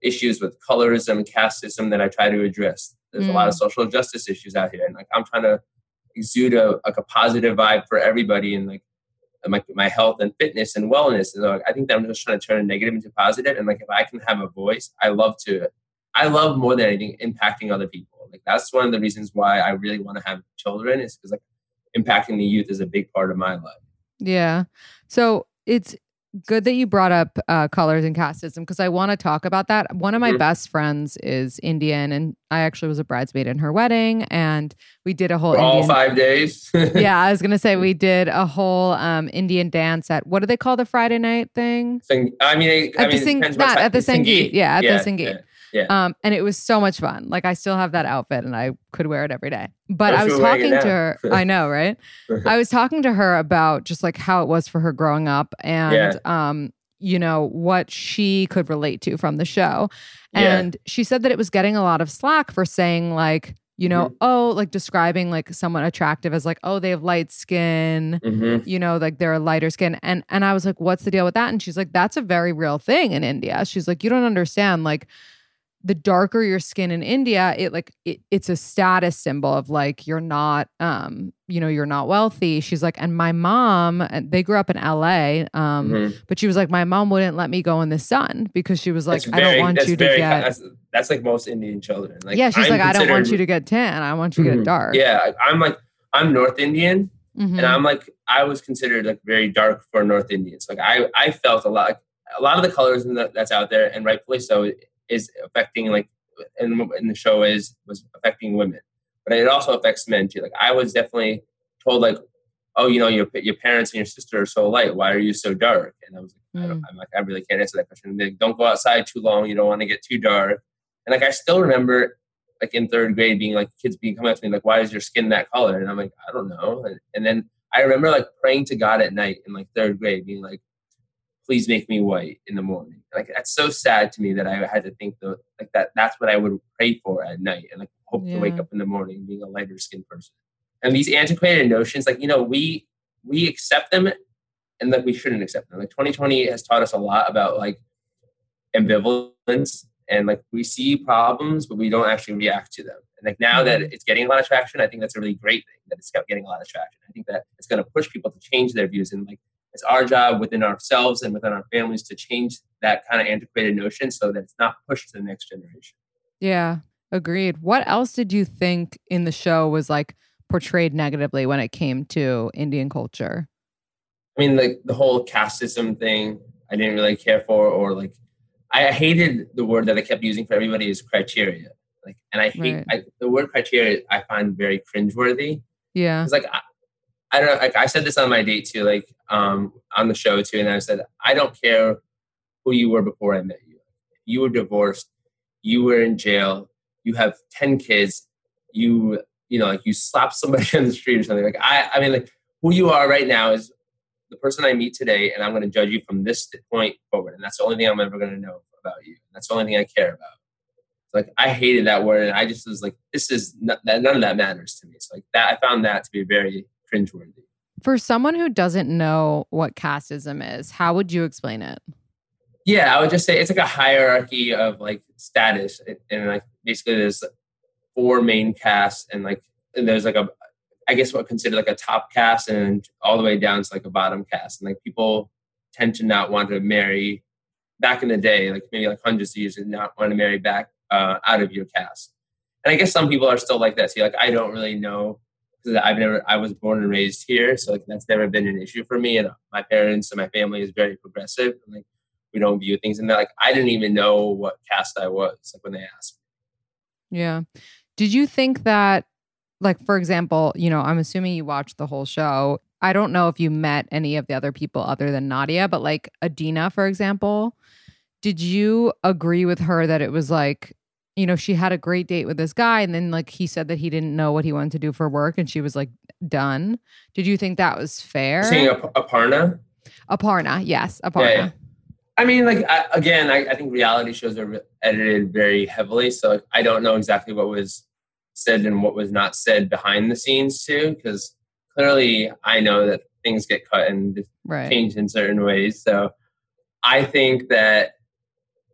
issues with colorism and casteism that I try to address. There's mm. a lot of social justice issues out here, and like I'm trying to exude a like a positive vibe for everybody, and like my my health and fitness and wellness. And so, like, I think that I'm just trying to turn a negative into positive. And like if I can have a voice, I love to. I love more than anything impacting other people. Like that's one of the reasons why I really want to have children, is because like impacting the youth is a big part of my life. Yeah. So it's good that you brought up uh, colors and casteism, because I want to talk about that. One of my mm-hmm. best friends is Indian, and I actually was a bridesmaid in her wedding, and we did a whole For Indian, all five days. Yeah, I was gonna say we did a whole um, Indian dance at, what do they call the Friday night thing? Sing, I mean, it, at I the mean, sing, not at the Sangeet. Yeah, at yeah, the Sangeet. Yeah. Yeah. Um, and it was so much fun. Like I still have that outfit and I could wear it every day. But I'm I was sure talking to her, I know, right? I was talking to her about just like how it was for her growing up, and, yeah. um, you know, what she could relate to from the show. And yeah. she said that it was getting a lot of slack for saying like, you know, mm-hmm. oh, like describing like someone attractive as like, oh, they have light skin, mm-hmm. you know, like they're a lighter skin. And, and I was like, what's the deal with that? And she's like, that's a very real thing in India. She's like, you don't understand, like, the darker your skin in India, it like it, it's a status symbol of like you're not, um, you know, you're not wealthy. She's like, and my mom, and they grew up in L A, um, mm-hmm. but she was like, my mom wouldn't let me go in the sun because she was like, very, I don't want you to very, get. That's, that's like most Indian children. Like, yeah, she's I'm like, I don't want you considered- to get tan. I want you to mm-hmm. get dark. Yeah, I'm like, I'm North Indian, mm-hmm. and I'm like, I was considered like very dark for North Indians. Like I, I felt a lot, like, a lot of the colors in the, that's out there, and rightfully so, is affecting like. In, in the show is was affecting women, but it also affects men too. Like I was definitely told like, oh, you know, your your parents and your sister are so light. Why are you so dark? And I was like, mm. I don't, I'm like, I really can't answer that question. Like, don't go outside too long. You don't want to get too dark. And like I still remember like in third grade being like kids being coming up to me like, why is your skin that color? And I'm like, I don't know. And, and then I remember like praying to God at night in like third grade, being like, please make me white in the morning. Like that's so sad to me that I had to think the, like that. That's what I would pray for at night, and like hope yeah. to wake up in the morning being a lighter skinned person. And these antiquated notions, like you know, we we accept them, and like we shouldn't accept them. Like twenty twenty has taught us a lot about like ambivalence, and like we see problems, but we don't actually react to them. And like now that it's getting a lot of traction, I think that's a really great thing that it's getting a lot of traction. I think that it's going to push people to change their views, and like. It's our job within ourselves and within our families to change that kind of antiquated notion so that it's not pushed to the next generation. Yeah, agreed. What else did you think in the show was like portrayed negatively when it came to Indian culture? I mean, like the whole casteism thing, I didn't really care for, or like, I hated the word that I kept using for everybody is criteria. Like, and I hate right. I, the word criteria. I find very cringeworthy. Yeah, it's like. I, I don't know, like I said this on my date too, like um, on the show too. And I said, I don't care who you were before I met you. You were divorced. You were in jail. You have ten kids. You, you know, like you slapped somebody on the street or something. Like I, I mean, like who you are right now is the person I meet today. And I'm going to judge you from this point forward. And that's the only thing I'm ever going to know about you. That's the only thing I care about. So, like I hated that word. And I just was like, this is not, none of that matters to me. So like that, I found that to be very cringeworthy. For someone who doesn't know what casteism is, how would you explain it? Yeah, I would just say it's like a hierarchy of like status, and like basically there's four main castes, and like and there's like a, I guess what considered like a top caste, and all the way down to like a bottom caste, and like people tend to not want to marry. Back in the day, like maybe like hundreds of years, did not want to marry back uh, out of your caste, and I guess some people are still like that. See, like I don't really know. I've never, I was born and raised here. So like, that's never been an issue for me. And my parents and my family is very progressive. And, like we don't view things in that. Like, I didn't even know what caste I was like when they asked me. Yeah. Did you think that, like, for example, you know, I'm assuming you watched the whole show. I don't know if you met any of the other people other than Nadia, but like Adina, for example, did you agree with her that it was like, you know, she had a great date with this guy, and then like he said that he didn't know what he wanted to do for work, and she was like done. Did you think that was fair? Saying Aparna? Aparna, yes, Aparna. Yeah, yeah. I mean, like I, again, I, I think reality shows are edited very heavily, so like, I don't know exactly what was said and what was not said behind the scenes too, because clearly I know that things get cut and right. changed in certain ways. So I think that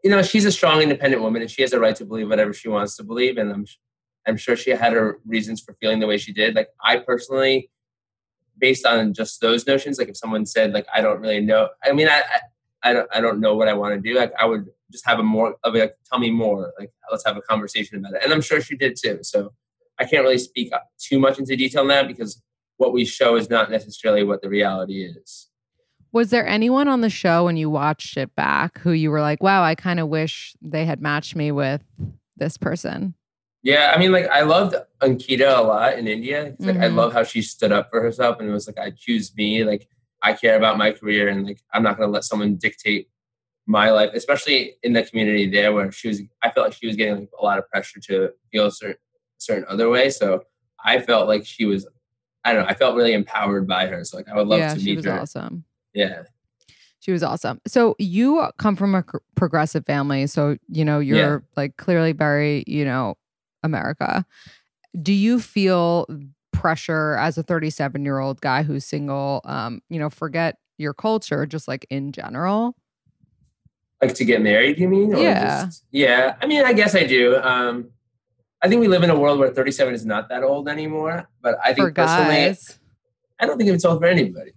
you know, she's a strong, independent woman, and she has a right to believe whatever she wants to believe. And I'm, I'm sure she had her reasons for feeling the way she did. Like, I personally, based on just those notions, like if someone said, like, I don't really know, I mean, I, I, I don't, I don't know what I want to do. Like, I would just have a more, I'll be like, tell me more. Like, let's have a conversation about it. And I'm sure she did too. So I can't really speak too much into detail on that because what we show is not necessarily what the reality is. Was there anyone on the show when you watched it back who you were like, wow, I kind of wish they had matched me with this person? Yeah, I mean, like, I loved Ankita a lot in India. Like, mm-hmm. I love how she stood up for herself and it was like, I choose me. Like, I care about my career and like, I'm not going to let someone dictate my life, especially in the community there where she was, I felt like she was getting like a lot of pressure to feel a certain, certain other way. So I felt like she was, I don't know, I felt really empowered by her. So like, I would love yeah, to she meet was her. Awesome. Yeah. She was awesome. So you come from a progressive family. So, you know, you're yeah. like clearly very, you know, America. Do you feel pressure as a thirty-seven year old guy who's single, um, you know, forget your culture, just like in general? Like to get married, you mean? Or yeah. Just, yeah. I mean, I guess I do. Um, I think we live in a world where thirty-seven is not that old anymore. But I think for personally, guys. I don't think it's old for anybody.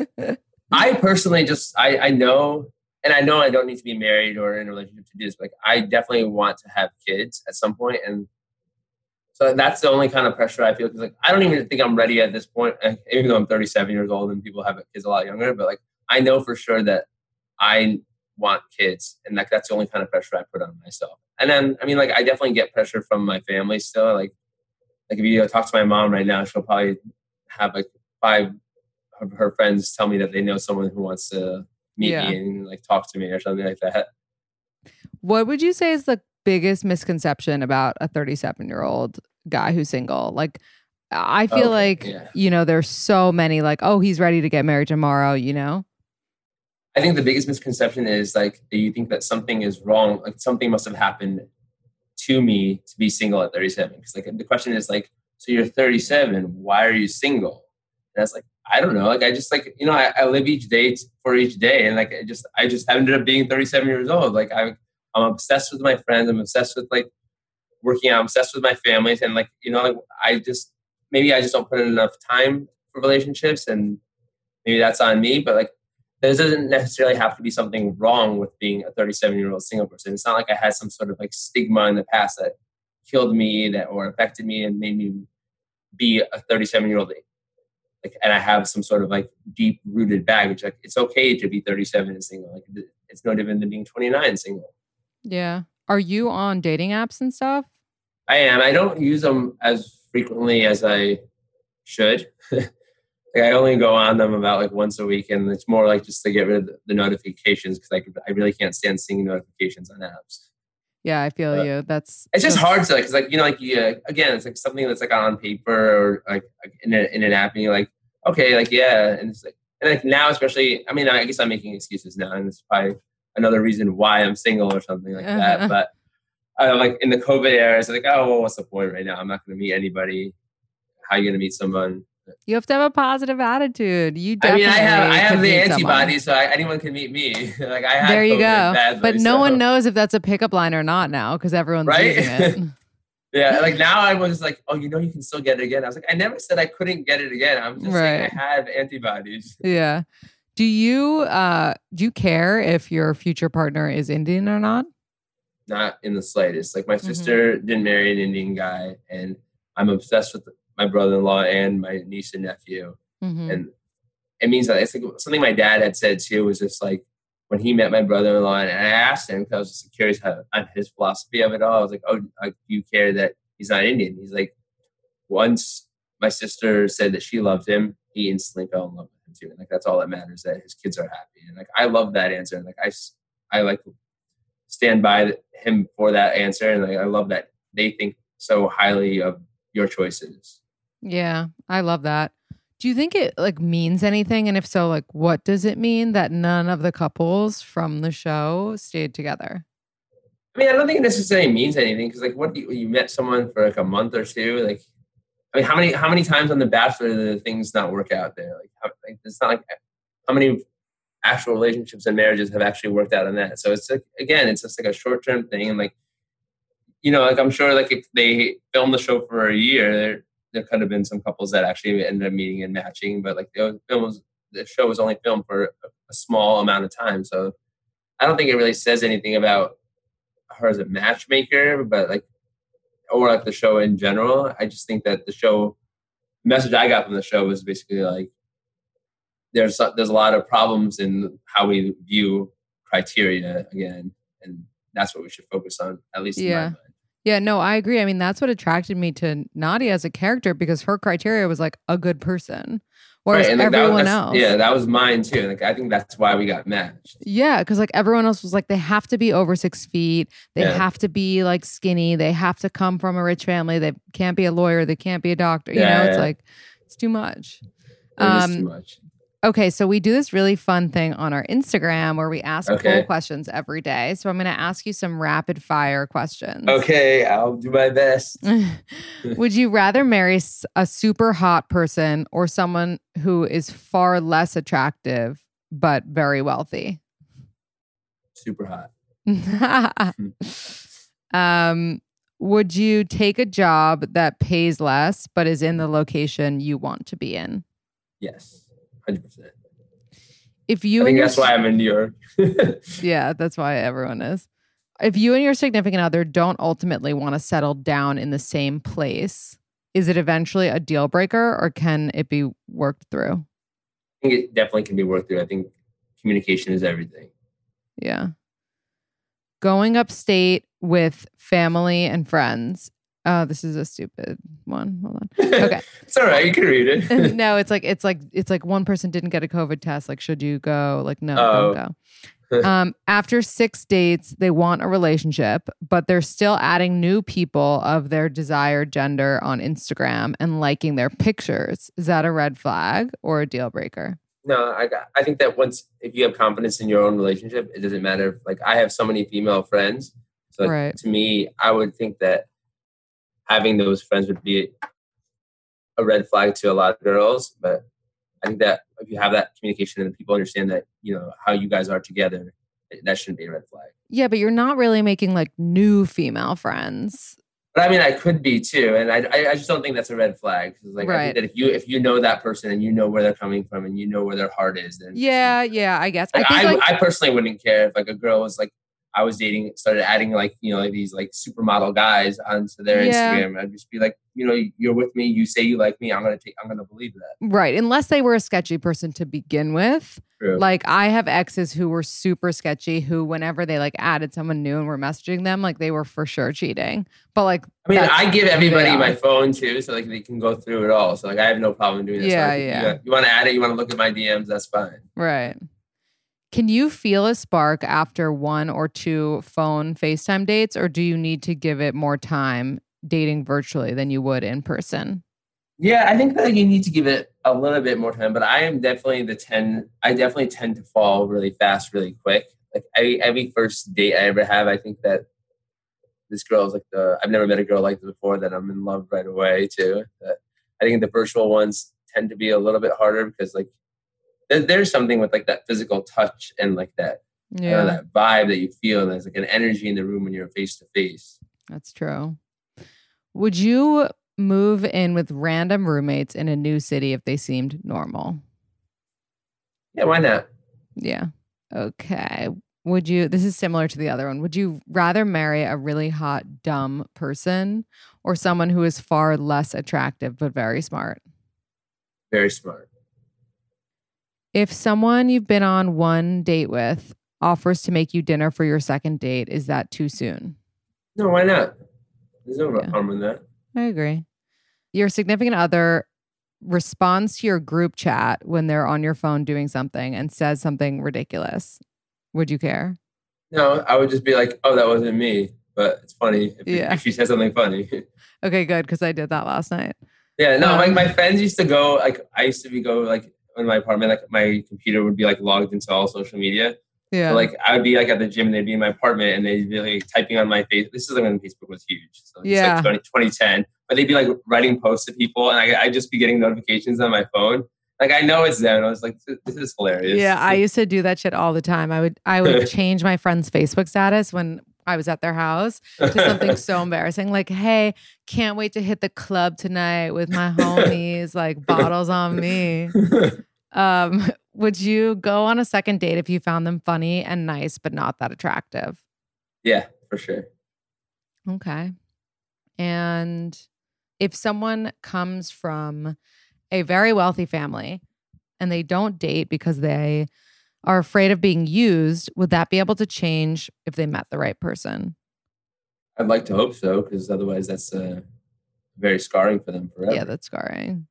I personally just, I, I know, and I know I don't need to be married or in a relationship to do this, but like, I definitely want to have kids at some point. And so that's the only kind of pressure I feel. Because like, I don't even think I'm ready at this point, even though I'm thirty-seven years old and people have kids a lot younger. But like, I know for sure that I want kids. And like, that's the only kind of pressure I put on myself. And then, I mean, like, I definitely get pressure from my family still. Like, like if you talk to my mom right now, she'll probably have like five of her friends tell me that they know someone who wants to meet yeah. me and like talk to me or something like that. What would you say is the biggest misconception about a thirty-seven year old guy who's single? Like, I feel okay, like, yeah. you know, there's so many like, oh, he's ready to get married tomorrow, you know? I think the biggest misconception is like, you think that something is wrong. Like something must have happened to me to be single at thirty-seven. Because like the question is like, so you're thirty-seven, why are you single? And I was like, I don't know. Like, I just like, you know, I, I live each day for each day. And like, I just, I just ended up being thirty-seven years old. Like I, I'm obsessed with my friends. I'm obsessed with like working out. I'm obsessed with my families. And like, you know, like I just, maybe I just don't put in enough time for relationships and maybe that's on me. But like, there doesn't necessarily have to be something wrong with being a thirty-seven year old single person. It's not like I had some sort of like stigma in the past that killed me that or affected me and made me be a thirty-seven year old. Like, and I have some sort of like deep rooted baggage. Like it's okay to be thirty-seven and single. Like it's no different than being twenty-nine single. Yeah. Are you on dating apps and stuff? I am. I don't use them as frequently as I should. Like I only go on them about like once a week, and it's more like just to get rid of the notifications because like I really can't stand seeing notifications on apps. Yeah, I feel uh, you. That's it's just hard to like, cause like, you know, like, yeah, again, it's like something that's like on paper or like, like in, a, in an app and you're like, okay, like, yeah. And it's like, and like now, especially, I mean, I guess I'm making excuses now and it's probably another reason why I'm single or something like that. But uh, like in the COVID era, it's like, oh, well, what's the point right now? I'm not going to meet anybody. How are you going to meet someone? You have to have a positive attitude. You definitely. I mean, I have I have the someone. antibodies, so I, anyone can meet me. Like I have. There you COVID go. Badly, but no so. one knows if that's a pickup line or not now because everyone's right? using it. Yeah, like now I was like, oh, you know, you can still get it again. I was like, I never said I couldn't get it again. I'm just right. saying I have antibodies. Yeah. Do you uh do you care if your future partner is Indian or not? Not in the slightest. Like my sister mm-hmm. didn't marry an Indian guy, and I'm obsessed with my brother-in-law and my niece and nephew. Mm-hmm. And it means that it's like something my dad had said too, was just like when he met my brother-in-law and I asked him, because I was just curious how, on his philosophy of it all. I was like, oh, like, do you care that he's not Indian? He's like, once my sister said that she loved him, he instantly fell in love with him too. And like, that's all that matters, that his kids are happy. And like, I love that answer. And like, I, I like stand by him for that answer. And like, I love that they think so highly of your choices. Yeah, I love that. Do you think it like means anything? And if so, like what does it mean that none of the couples from the show stayed together? I mean, I don't think it necessarily means anything because like what you, you met someone for like a month or two, like I mean, how many how many times on The Bachelor do the things not work out there? Like, how, like it's not like how many actual relationships and marriages have actually worked out on that. So it's like, again, it's just like a short term thing. And like, you know, like I'm sure like if they filmed the show for a year, there, there could have been some couples that actually ended up meeting and matching, but like the film was, the show was only filmed for a, a small amount of time. So I don't think it really says anything about her as a matchmaker, but like, or like the show in general. I just think that the show, the message I got from the show was basically like, there's there's a lot of problems in how we view criteria again, and that's what we should focus on, at least yeah. in my mind. Yeah, no, I agree. I mean, that's what attracted me to Nadia as a character, because her criteria was like a good person, whereas right, and like everyone that, else. Yeah, that was mine too. Like I think that's why we got matched. Yeah, because like everyone else was like, they have to be over six feet, they yeah. have to be like skinny, they have to come from a rich family, they can't be a lawyer, they can't be a doctor. You yeah, know, yeah. it's like it's too much. It um, is too much. Okay, so we do this really fun thing on our Instagram where we ask okay. poll questions every day. So I'm going to ask you some rapid fire questions. Okay, I'll do my best. Would you rather marry a super hot person or someone who is far less attractive but very wealthy? Super hot. um, would you take a job that pays less but is in the location you want to be in? Yes. one hundred percent. If you I think and that's your, why I'm in New York. Yeah, that's why everyone is. If you and your significant other don't ultimately want to settle down in the same place, is it eventually a deal breaker or can it be worked through? I think it definitely can be worked through. I think communication is everything. Yeah. Going upstate with family and friends. Oh, this is a stupid one. Hold on. Okay. It's all right. You can read it. No, it's like it's like it's like one person didn't get a COVID test. Like, should you go? Like, no, oh. don't go. um, after six dates, they want a relationship, but they're still adding new people of their desired gender on Instagram and liking their pictures. Is that a red flag or a deal breaker? No, I I think that once if you have confidence in your own relationship, it doesn't matter. If, like I have so many female friends, so like, right. to me, I would think that having those friends would be a red flag to a lot of girls. But I think that if you have that communication and people understand that, you know, how you guys are together, that shouldn't be a red flag. Yeah, but you're not really making like new female friends. But I mean, I could be too. And I I just don't think that's a red flag. Like, right. I think that if you if you know that person and you know where they're coming from and you know where their heart is, then yeah, yeah, I guess. Like, I, think I, like, I personally wouldn't care if like a girl was like, I was dating, started adding like, you know, like these like supermodel guys onto their yeah. Instagram. I'd just be like, you know, you're with me. You say you like me. I'm going to take, I'm going to believe that. Right. Unless they were a sketchy person to begin with. True. Like I have exes who were super sketchy who whenever they like added someone new and were messaging them, like they were for sure cheating. But like, I mean, I give everybody my phone too. So like they can go through it all. So like I have no problem doing that. Yeah. So, like, yeah. You, you want to add it. You want to look at my D Ms. That's fine. Right. Can you feel a spark after one or two phone FaceTime dates, or do you need to give it more time dating virtually than you would in person? Yeah, I think that you need to give it a little bit more time, but I am definitely the ten. I definitely tend to fall really fast, really quick. Like I, every first date I ever have, I think that this girl is like the, I've never met a girl like this before that I'm in love right away too. But I think the virtual ones tend to be a little bit harder because like, there's something with like that physical touch and like that, yeah. you know, that vibe that you feel. And there's like an energy in the room when you're face to face. That's true. Would you move in with random roommates in a new city if they seemed normal? Yeah, why not? Yeah. Okay. Would you, this is similar to the other one. Would you rather marry a really hot, dumb person or someone who is far less attractive but very smart? Very smart. If someone you've been on one date with offers to make you dinner for your second date, is that too soon? No, why not? There's no yeah. harm in that. I agree. Your significant other responds to your group chat when they're on your phone doing something and says something ridiculous. Would you care? No, I would just be like, oh, that wasn't me. But it's funny if, yeah. if she says something funny. Okay, good, because I did that last night. Yeah, no, um, like my friends used to go, like I used to be go like, in my apartment, like my computer would be like logged into all social media. Yeah. So, like I would be like at the gym and they'd be in my apartment and they'd be like typing on my face. This is like when Facebook was huge. So it's yeah. like twenty, twenty ten. But they'd be like writing posts to people and I I'd just be getting notifications on my phone. Like, I know it's them. And I was like, this is hilarious. Yeah, I used to do that shit all the time. I would I would change my friend's Facebook status when I was at their house to something so embarrassing. Like, hey, can't wait to hit the club tonight with my homies, like bottles on me. Um, would you go on a second date if you found them funny and nice, but not that attractive? Yeah, for sure. Okay. And if someone comes from a very wealthy family and they don't date because they are afraid of being used, would that be able to change if they met the right person? I'd like to hope so, because otherwise that's uh, very scarring for them forever. Yeah, that's scarring.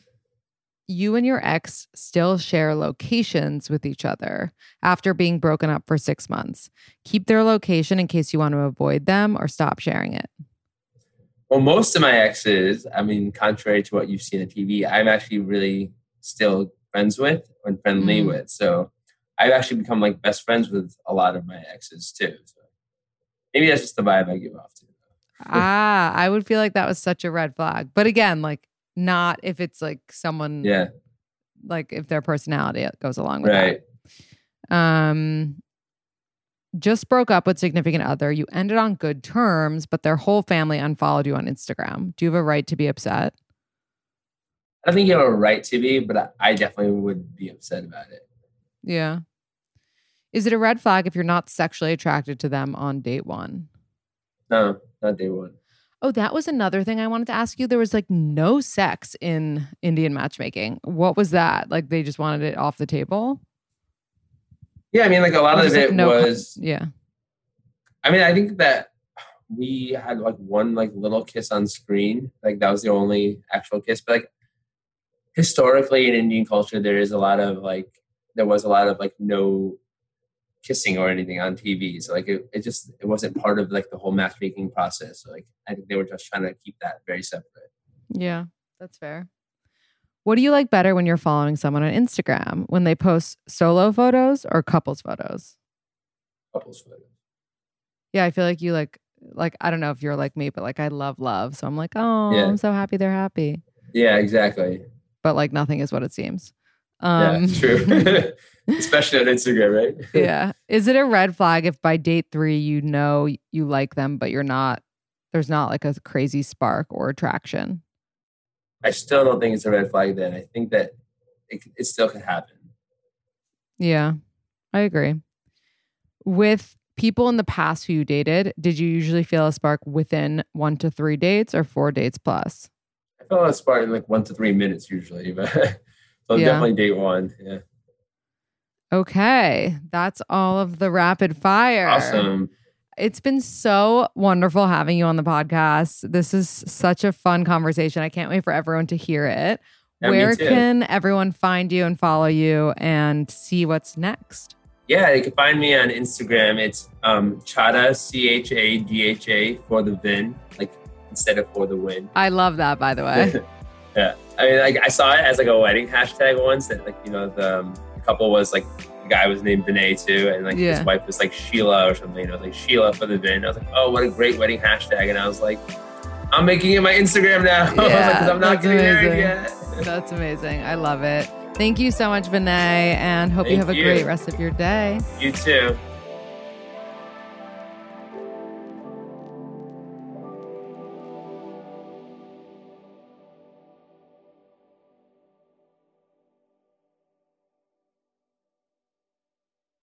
You and your ex still share locations with each other after being broken up for six months. Keep their location in case you want to avoid them, or stop sharing it. Well, most of my exes, I mean, contrary to what you've seen on T V, I'm actually really still friends with and friendly mm. with. So I've actually become like best friends with a lot of my exes too. So maybe that's just the vibe I give off to. ah, I would feel like that was such a red flag. But again, like not if it's like someone, yeah, like if their personality goes along with right. that. Um, just broke up with significant other. You ended on good terms, but their whole family unfollowed you on Instagram. Do you have a right to be upset? I don't think you have a right to be, but I definitely would be upset about it. Yeah. Is it a red flag if you're not sexually attracted to them on date one? No, not day one. Oh, that was another thing I wanted to ask you. There was like no sex in Indian matchmaking. What was that? Like they just wanted it off the table? Yeah, I mean, like a lot Or of just, it like, no was. con- yeah. I mean, I think that we had like one like little kiss on screen. Like that was the only actual kiss. But like historically in Indian culture, there is a lot of like there was a lot of like no kissing or anything on T V. So like it, it just it wasn't part of like the whole matchmaking process. So like I think they were just trying to keep that very separate. Yeah, that's fair. What do you like better when you're following someone on Instagram? When they post solo photos or couples photos? Couples photos. Yeah, I feel like you like, like, I don't know if you're like me, but like I love love. So I'm like, oh, Yeah. I'm so happy they're happy. Yeah, exactly. But like nothing is what it seems. Um, yeah, true. Especially on Instagram, right? Yeah. Is it a red flag if by date three you know you like them, but you're not, there's not like a crazy spark or attraction? I still don't think it's a red flag then. I think that it, it still could happen. Yeah, I agree. With people in the past who you dated, did you usually feel a spark within one to three dates or four dates plus? I felt a spark in like one to three minutes usually, but so Yeah. definitely date one. Yeah. Okay, that's all of the rapid fire. Awesome. It's been so wonderful having you on the podcast. This is such a fun conversation. I can't wait for everyone to hear it. Yeah, me Where too. can everyone find you and follow you and see what's next? Yeah, you can find me on Instagram. It's um, Chadha, C H A D H A, for the Vin, like instead of for the win. I love that, by the way. Yeah. I mean, like I saw it as like a wedding hashtag once that like, you know, the, um, the couple was like, the guy was named Vinay too. And like Yeah. his wife was like Sheila or something. And I was like, Sheila for the Vin. I was like, oh, what a great wedding hashtag. And I was like, I'm making it my Instagram now. I was like, Yeah, 'cause I'm not that's getting married amazing. yet. That's amazing. I love it. Thank you so much, Vinay, and hope you Thank have a you. great rest of your day. You too.